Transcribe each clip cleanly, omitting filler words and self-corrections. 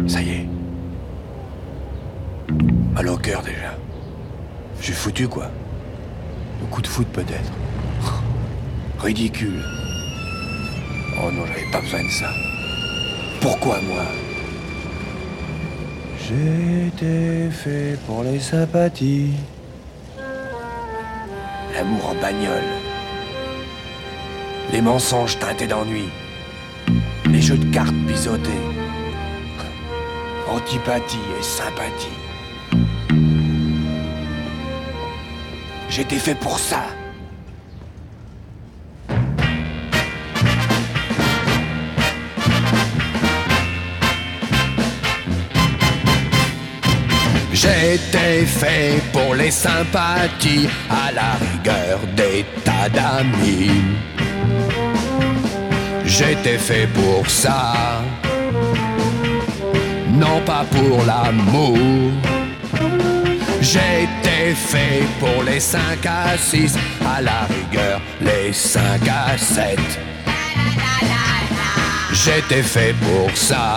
Ça y est. Mal au cœur déjà. Je suis foutu quoi. Le coup de foot peut-être. Ridicule. Oh non, j'avais pas besoin de ça. Pourquoi moi? J'ai été fait pour les sympathies. L'amour en bagnole. Les mensonges teintés d'ennui. Les jeux de cartes biseautés. Antipathie et sympathie. J'étais fait pour ça. J'étais fait pour les sympathies, à la rigueur des tas d'amis. J'étais fait pour ça, non pas pour l'amour. J'étais fait pour les 5 à 6, à la rigueur les 5 à 7. J'étais fait pour ça,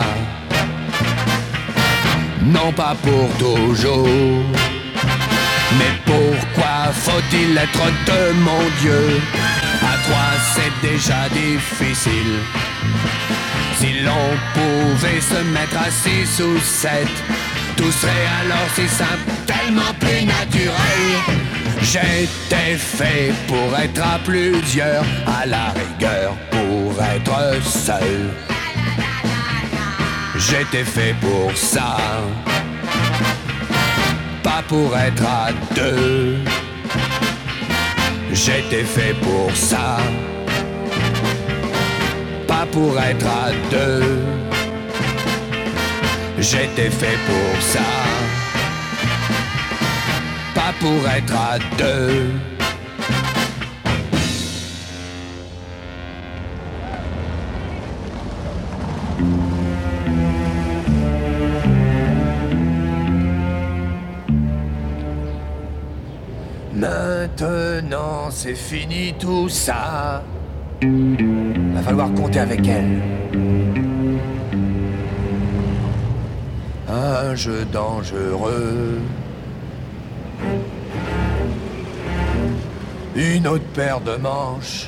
non pas pour toujours. Mais pourquoi faut-il être de mon Dieu? À 3 c'est déjà difficile. Si l'on pouvait se mettre à 6 ou 7, tout serait alors si simple, tellement plus naturel. J'étais fait pour être à plusieurs, à la rigueur pour être seul. J'étais fait pour ça, pas pour être à 2. J'étais fait pour ça, pas pour être à 2. J'étais fait pour ça, pas pour être à 2. Maintenant c'est fini tout ça. Va falloir compter avec elle. Un jeu dangereux. Une autre paire de manches.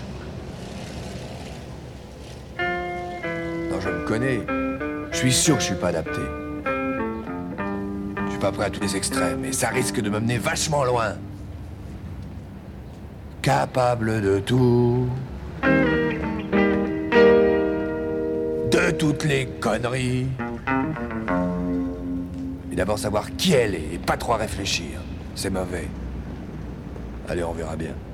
Non, je me connais. Je suis sûr que je suis pas adapté. Je suis pas prêt à tous les extrêmes et ça risque de me mener vachement loin. Capable de tout. De toutes les conneries. Et d'abord savoir qui elle est et pas trop réfléchir. C'est mauvais. Allez, on verra bien.